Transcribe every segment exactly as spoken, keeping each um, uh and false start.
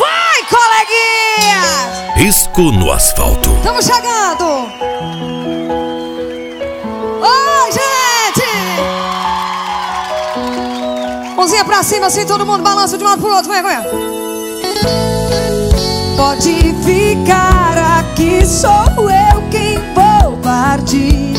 Vai, coleguinha! Risco no asfalto. Estamos chegando! Oi, gente! Mãozinha pra cima, assim, todo mundo balança de um lado pro outro. Vem, vem. Pode ficar aqui, sou eu quem vou partir.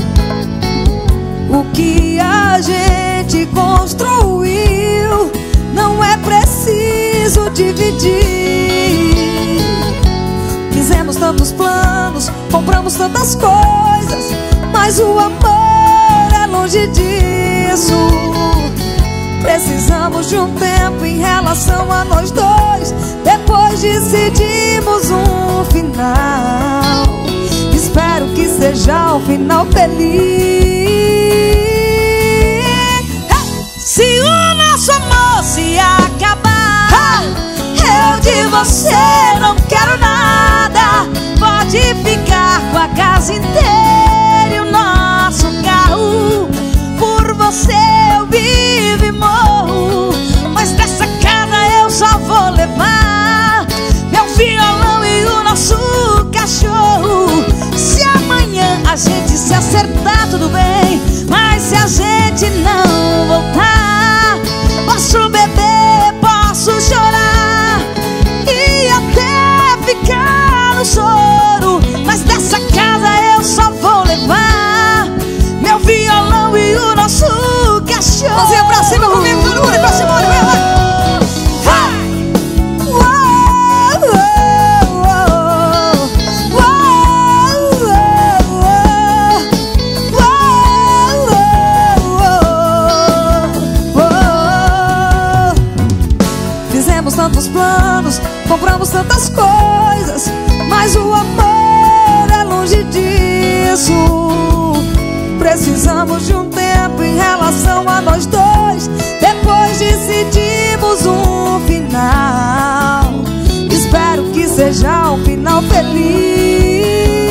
O que a gente construiu não é preciso dividir. Fizemos tantos planos, compramos tantas coisas, mas o amor é longe disso. Precisamos de um tempo em relação a nós dois. Depois decidimos um final. Espero que seja um final feliz. Se o nosso amor se acabar, eu de você não quero nada. Pode ficar com a casa inteira e o nosso carro. Por você eu vivo e morro, mas dessa casa eu só vou levar meu violão e o nosso cachorro. Se amanhã a gente se acertar, tudo bem, mas se a gente não voltar, posso beber, posso chorar e até ficar no choro, mas dessa casa eu só vou levar meu violão e o nosso cachorro. Mãozinha pra cima comigo, todo mundo pra cima, vai, vai. Fizemos tantos planos, compramos tantas coisas, mas o amor é longe disso. Precisamos de um tempo em relação a nós dois. Depois decidimos um final. Espero que seja um final feliz.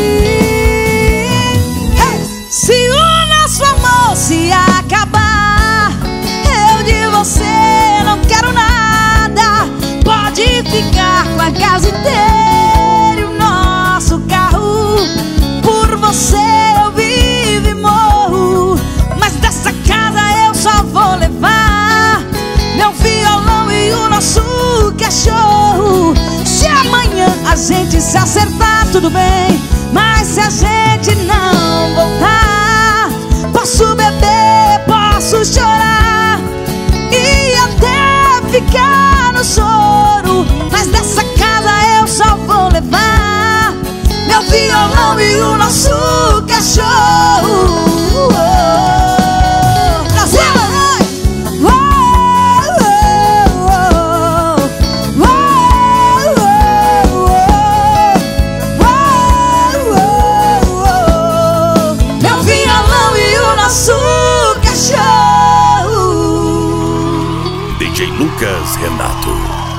Hey! Se o nosso amor se acabar, eu de você não quero nada. Pode ficar com a casa inteira e o nosso carro. Por você eu vivo e morro, mas dessa casa eu só vou levar meu violão e o nosso cachorro. Se amanhã a gente se acertar, tudo bem, mas se a gente não voltar, posso beber, posso chorar e até ficar no choro, mas dessa casa eu só vou levar meu violão e o nosso cachorro. Brasil! Meu violão e o nosso cachorro. D J Lucas Renato.